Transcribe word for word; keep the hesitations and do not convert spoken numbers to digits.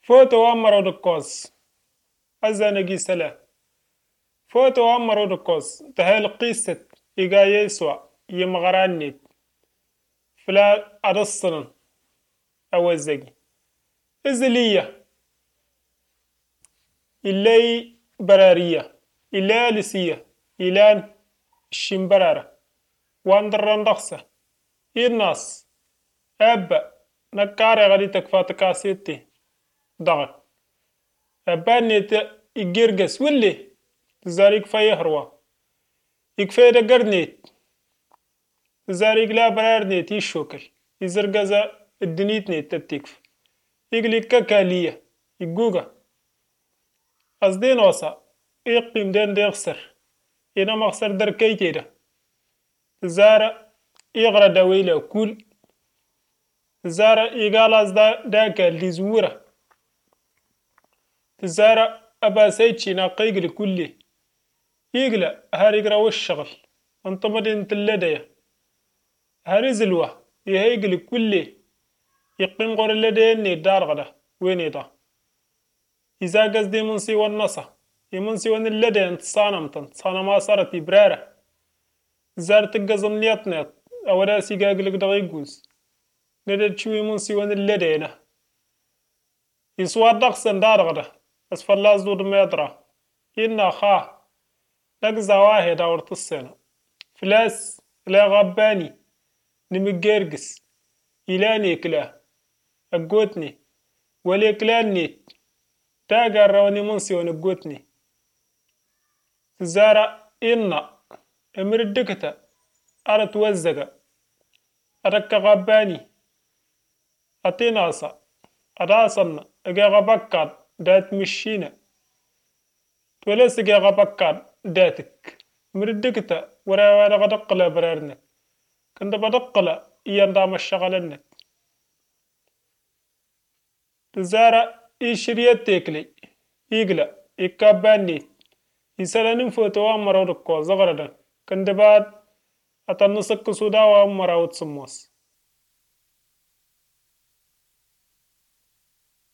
فوتو أمرو دكوس أزانجي سلا فوتو أمرو دكوس تهال قيست إيجا يسوع يمغراني فلا أرسلن أو الزجي إزلية إلي برارية إلا لسية إلان الشمبرارة واندران رخصة الناس أبا نكاري غادي تكفى تكاسيتي ضغط أبا نيت إجرجس ولي تزاريك في هروا يكفي دقرنيت تزاريك لا برارنيت يشوكل يزرقزا الدنيت نيت تتكف يقلي كاكالية يقوغا أصدين وصا يقيم دين دي خسر إنا مخسر در كي كيدا تزارا يغرى دويلة وكل تزارا يقالاز دا داكا اللي زورة تزارا أبا سيتشي ناقيق لكله يقلع هاريقرا والشغل انطمدين تلديا هاري زلوة يهيق لكله يقيم غور اللدين ني دار غدا ويني دا إذا قصدي منسي والنصا يمنسي وان اللدين تصانمتن تصانما صارت إبرارة زارت قزن ليطنيط أو راسي قاقلق دغيقوز ندد شوي منسي وان اللدين يسوى الدقسن دار غدا أسفل لازدود ميدرا إنا خاه لقزا واحد أورت السنة فلاس لا غباني نمجرقس إلاني كلا أقوتني ولي كلاني تاقر رواني منسي ونقوتني تزارا إنا أمر الدكتا أرى توزقا أرك غباني أتيناسا أراسنا أجا غبكار دات مشينا تولس أجا غبكار داتك أمر الدكتا ورا ورا غدقلا برارنا كنت بدقلا إيان دام الشغلنا تزارا إيشريات تيكلي إيقلا إيكاباني يسالنين فوتو أمراو دكو زغردا كنت بعد أتنسك سودا وأمراو تسموس